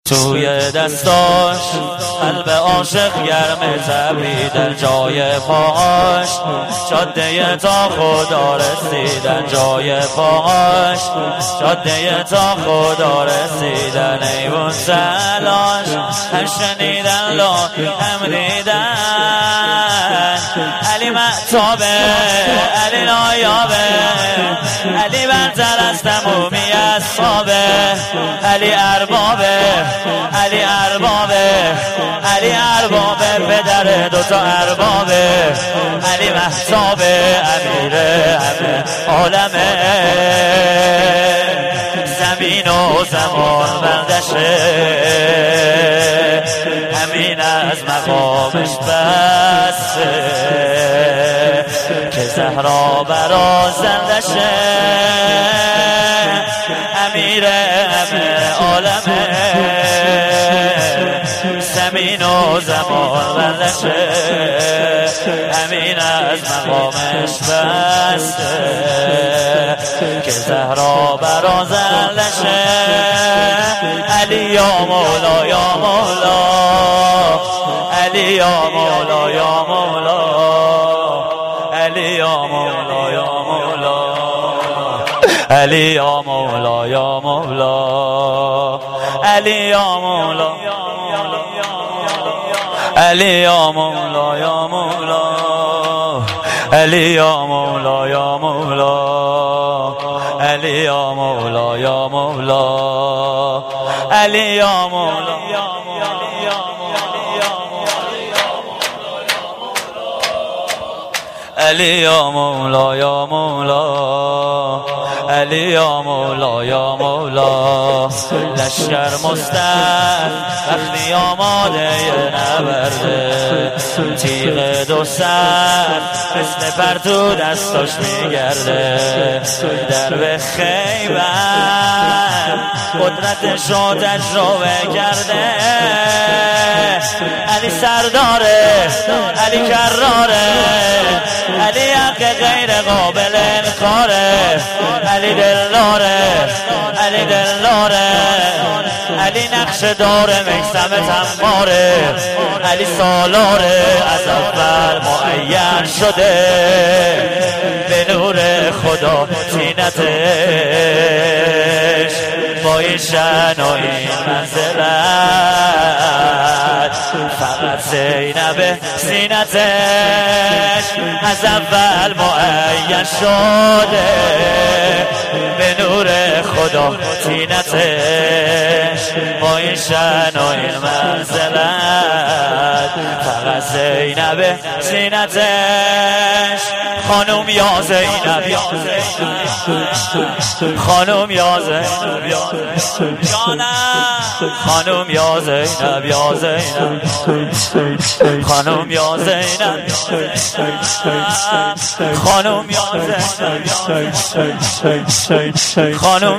توی دستاش قلب عاشق گرم تپیدن جای پاهاش جاده تا خدا رسیدن جای پاهاش جاده تا خدا رسیدن ایوون تلاش هم شنیدن لا هم دیدن علی مهتابه علی نایابه علی برتر از تمومی اصحابه علی اربابه علی اربابه علی اربابه پدر دوتا اربابه علی مهتابه امیر همه عالمه زمین و زمان بندشه همین از مقامش بسته که زهرا برازندشه امیر همه عالمه زمین و زمان بندشه همین از مقامش بسته که زهرا برازندشه علی یا مولا یا مولا علی یا مولا یا مولا علی یا مولا یا مولا علی یا مولا یا مولا علی یا مولا علی یا مولا یا مولا علی یا مولا یا مولا علی یا مولا یا مولا علی یا مولا علی یا مولا یا مولا علی یا مولا یا مولا لشکر مستر وقتی آماده نبرده تیغ دو سر مثل پرتو دستاش میگرده در به خیبر قدرتشو تجربه کرده علی سرداره علی کراره علی حق غیر قابل انکاره علی دلداره علی دلداره علی نقش داره میثم تنباره علی سالاره از اول معین شده به نور خدا زینتش با این شأن و این منزلت فقط زینب زینتش از اول معین شده به نور خدا زینتش با این شأن و این منزلت فقط زینب زینتش خانم یا زینب یا خانم یا زینب یا جانم خانم یا زینب یا زینب خانم یا زینب خانم یا زینب خانم